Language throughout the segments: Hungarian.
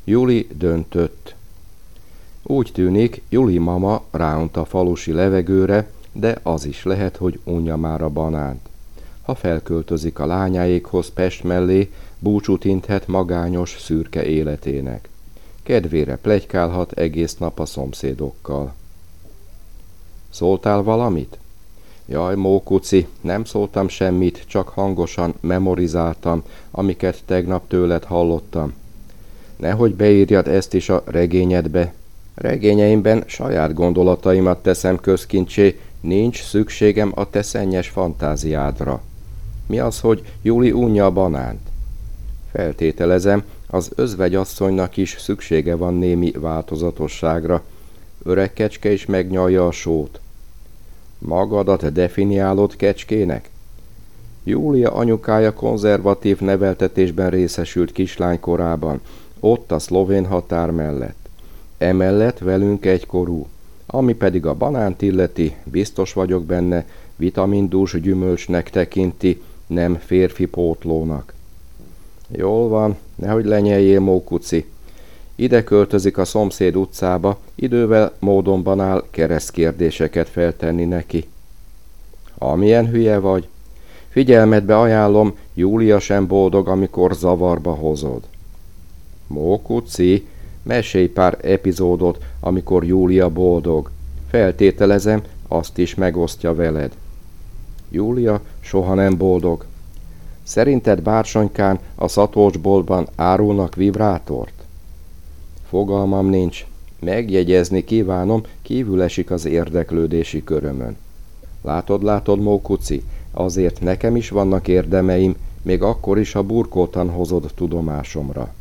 Juli döntött. Úgy tűnik, Juli mama ráunt a falusi levegőre, de az is lehet, hogy unja már a banánt. Ha felköltözik a lányáékhoz Pest mellé, búcsút inthet magányos, szürke életének. Kedvére pletykálhat egész nap a szomszédokkal. Szóltál valamit? Jaj, Mókuci, nem szóltam semmit, csak hangosan memorizáltam, amiket tegnap tőled hallottam. Nehogy beírjad ezt is a regényedbe. Regényeimben saját gondolataimat teszem közkincsé, nincs szükségem a te szennyes fantáziádra. Mi az, hogy Juli unja a banánt? Feltételezem, az özvegyasszonynak is szüksége van némi változatosságra. Öreg kecske is megnyalja a sót. Magadat definiálod kecskének? Júlia anyukája konzervatív neveltetésben részesült kislánykorában, ott a szlovén határ mellett. Emellett velünk egykorú. Ami pedig a banánt illeti, biztos vagyok benne, vitamindús gyümölcsnek tekinti, nem férfi pótlónak. Jól van, nehogy lenyeljél, Mókuci. Ide költözik a szomszéd utcába, idővel módonban áll keresztkérdéseket feltenni neki. Amilyen hülye vagy. Figyelmedbe ajánlom, Júlia sem boldog, amikor zavarba hozod. Mókuci, mesélj pár epizódot, amikor Júlia boldog. Feltételezem, azt is megosztja veled. Júlia soha nem boldog. Szerinted Bársonykán a szatócsboltban árulnak vibrátort? Fogalmam nincs. Megjegyezni kívánom, kívül esik az érdeklődési körömön. Látod, Mókuci, azért nekem is vannak érdemeim, még akkor is, ha burkoltan hozod tudomásomra.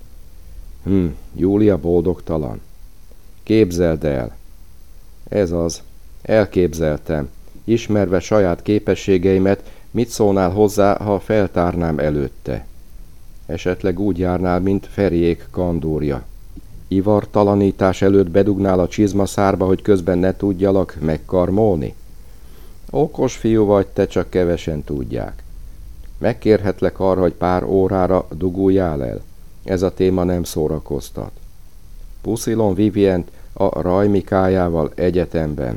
Júlia boldogtalan. Képzeld el. Ez az. Elképzeltem. Ismerve saját képességeimet, mit szólnál hozzá, ha feltárnám előtte? Esetleg úgy járnál, mint Feriék kandúrja. Ivartalanítás előtt bedugnál a csizmaszárba, hogy közben ne tudjalak megkarmolni? Okos fiú vagy, te csak kevesen tudják. Megkérhetlek arra, hogy pár órára duguljál el. Ez a téma nem szórakoztat. Puszilom Vivient a Rajmikájával egyetemben.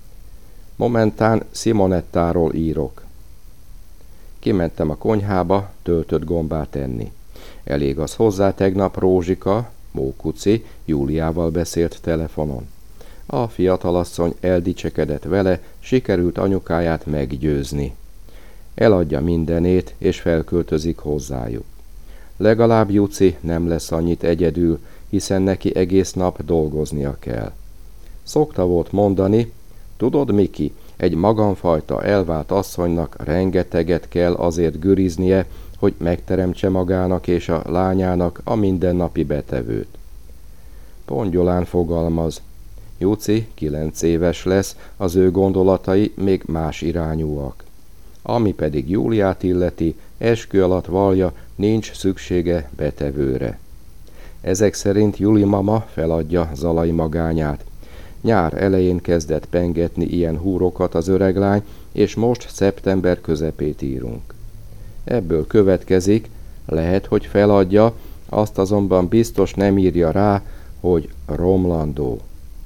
Momentán Simonettáról írok. Kimentem a konyhába töltött gombát enni. Elég az hozzá, tegnap Rózsika, Mókuci, Júliával beszélt telefonon. A fiatalasszony eldicsekedett vele, sikerült anyukáját meggyőzni. Eladja mindenét, és felköltözik hozzájuk. Legalább Juci nem lesz annyit egyedül, hiszen neki egész nap dolgoznia kell. Szokta volt mondani, tudod, Miki, egy magamfajta elvált asszonynak rengeteget kell azért güriznie, hogy megteremtse magának és a lányának a mindennapi betevőt. Pongyolán fogalmaz. Juci 9 éves lesz, az ő gondolatai még más irányúak. Ami pedig Júliát illeti, eskü alatt vallja, nincs szüksége betevőre. Ezek szerint Juli mama feladja Zalai magányát. Nyár elején kezdett pengetni ilyen húrokat az öreglány, és most szeptember közepét írunk. Ebből következik, lehet, hogy feladja, azt azonban biztos nem írja rá, hogy romlandó.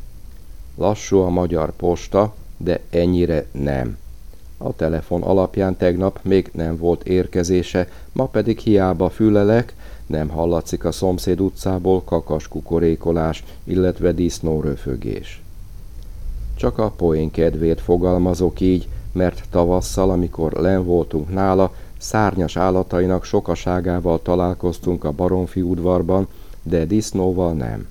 Lassú a magyar posta, de ennyire nem. A telefon alapján tegnap még nem volt érkezése, ma pedig hiába fülelek, nem hallatszik a szomszéd utcából kakaskukorékolás, illetve disznóröfögés. Csak a poén kedvéért fogalmazok így, mert tavasszal, amikor len voltunk nála, szárnyas állatainak sokaságával találkoztunk a Baromfi udvarban, de disznóval nem.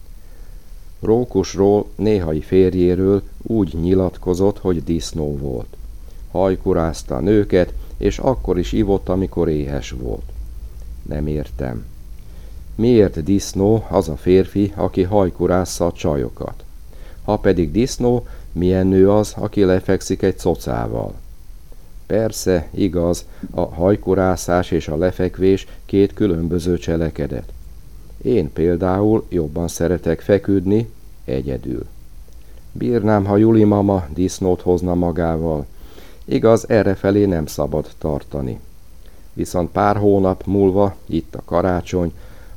Rókusról, néhai férjéről úgy nyilatkozott, hogy disznó volt. Hajkurázta a nőket, és akkor is ivott, amikor éhes volt. Nem értem. Miért disznó az a férfi, aki hajkurázza a csajokat? Ha pedig disznó, milyen nő az, aki lefekszik egy cocával? Persze, igaz, a hajkurászás és a lefekvés két különböző cselekedet. Én például jobban szeretek feküdni, egyedül. Bírnám, ha Juli mama disznót hozna magával. Igaz, errefelé nem szabad tartani. Viszont pár hónap múlva, itt a karácsony,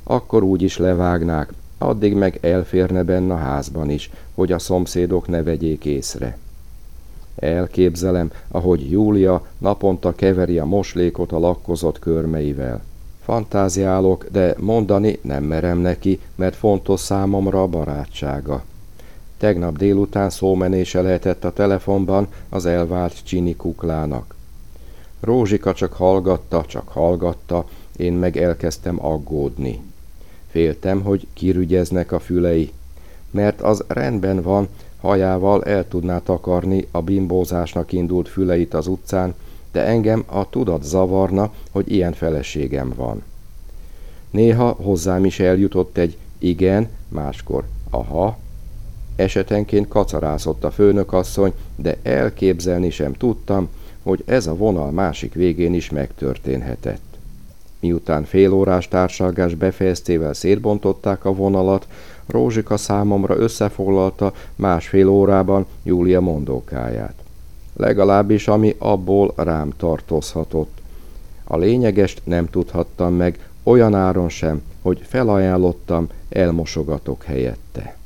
Akkor úgy is levágnák, addig meg elférne benne a házban is, hogy a szomszédok ne vegyék észre. Elképzelem, ahogy Júlia naponta keveri a moslékot a lakkozott körmeivel. Fantáziálok, de mondani nem merem neki, mert fontos számomra a barátsága. Tegnap délután szómenése lehetett a telefonban az elvált Csini kuklának. Rózsika csak hallgatta, én meg elkezdtem aggódni. Féltem, hogy kirügyeznek a fülei, mert az rendben van, hajával el tudná takarni a bimbózásnak indult füleit az utcán, de engem a tudat zavarna, hogy ilyen feleségem van. Néha hozzám is eljutott egy igen, máskor aha. Esetenként kacarászott a főnökasszony, de elképzelni sem tudtam, hogy ez a vonal másik végén is megtörténhetett. Miután félórás társalgás befejeztével szétbontották a vonalat, Rózsika számomra összefoglalta másfél órában Júlia mondókáját. Legalábbis ami abból rám tartozhatott. A lényegest nem tudhattam meg, olyan áron sem, hogy felajánlottam, elmosogatok helyette.